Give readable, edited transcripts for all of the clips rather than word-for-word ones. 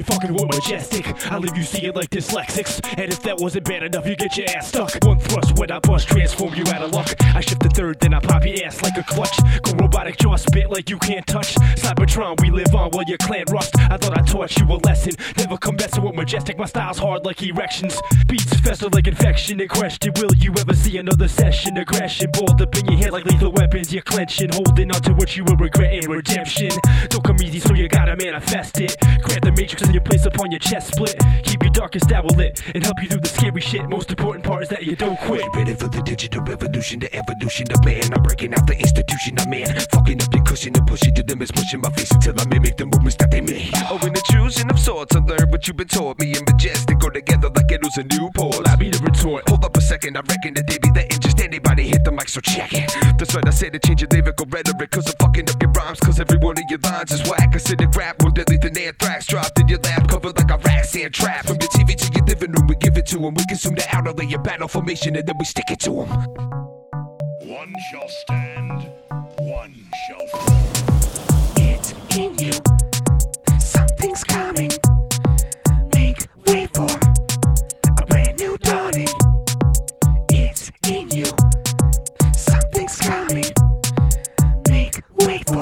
fucking with Majestic. I leave you see it like dyslexics, and if that wasn't bad enough, you get your ass stuck. One thrust when I bust, transform you out of luck. I shift the third, then I pop your ass like a clutch. Go robotic jaw spit like you can't touch. Cybertron, we live on while your clan rust. I thought I taught you a lesson. Never come messing with Majestic, my style's hard like erections. Beats fester like infection and question. Will you ever see another session? Aggression balled up in your head like lethal weapons. You're clenching, holding on to what you were regretting. Redemption don't come easy, so you gotta manifest it. Grant the matrix and you place upon your chest split. Keep your darkest hour lit and help you through the scary shit. Most important part is that you don't quit. Ready for the digital revolution, the evolution of man. I'm breaking out the institution of man. Fucking up your cushion and pushing to limits, pushing my face until I mimic the movements that they made. Oh, in the choosing of sorts, I learned what you've been taught. Me and Majestic go together like Eddles and Newports. I be the retort. Hold up a second, I reckon that they be letting just anybody hit the mic, so check it. That's right, I said to change your lyrical rhetoric, cause I'm fucking up your rhymes, cause every one of your lines is whack. Acidic rap more deadly than anthrax, dropped in your lap, covered like a rat sand trap. From your TV to your living room, we give it to them. We consume the outer layer battle formation and then we stick it to them. One shall stand, one shall fall. It's in you, something's coming. Make way for a brand new dawning. It's in you, something's coming. Make way for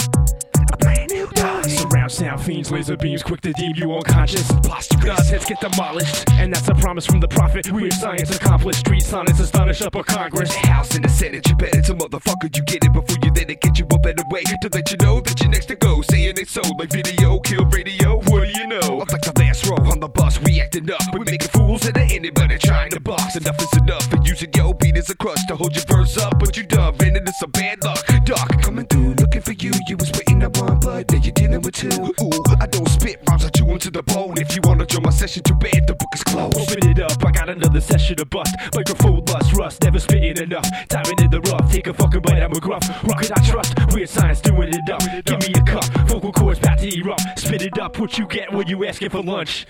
a brand new dawning. Surround sound fiends, laser beams, quick to deem you unconscious. God's heads get demolished, and that's a promise from the prophet. Weird science accomplished, street sonnets astonish upper Congress. The House and the Senate, you bet it's a motherfucker. You get it before you let it get you a better way to let you know that you're next to go. Saying it's so like video, kill radio. What do you know? I'm like the last row on the bus, we acting up. We making fools out of anybody trying to box. Enough is enough, and using your beat as a crutch to hold your verse up, but you done ran into some bad luck. Doc coming through, looking for you. You was waiting on one, but now you're dealing with two. Ooh, I don't spit rhymes, I chew them to the bone. If you wanna join my session, too bad, the book is closed. Open it up, I got another session to bust. Microphone lust, rust, never spitting enough. Diving in the rough, take a fucking bite, I'm a gruff. Rocket I trust, weird science doing it up. Give me a cup, vocal cords about to erupt. Spit it up, what you get when you asking for lunch.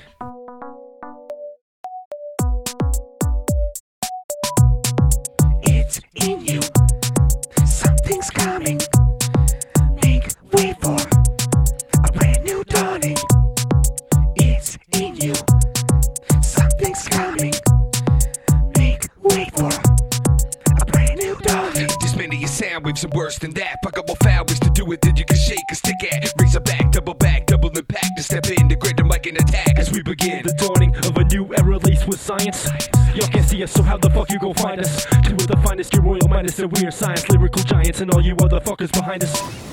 It's in you, something's coming. Make way for a brand new dawning. It's in you, something's coming. Make way for a brand new dawning. This many your sound waves are worse than that. Fuck up more foul ways to do it than you can shake a stick at. Raise a back, double impact to step in, degrade the mic and attack as we begin. The dawning of a new era laced with science. Y'all can't see us, so how the fuck you gon' find us? Two of the finest, your royal minus and weird science, lyrical giants, and all you other fuckers behind us.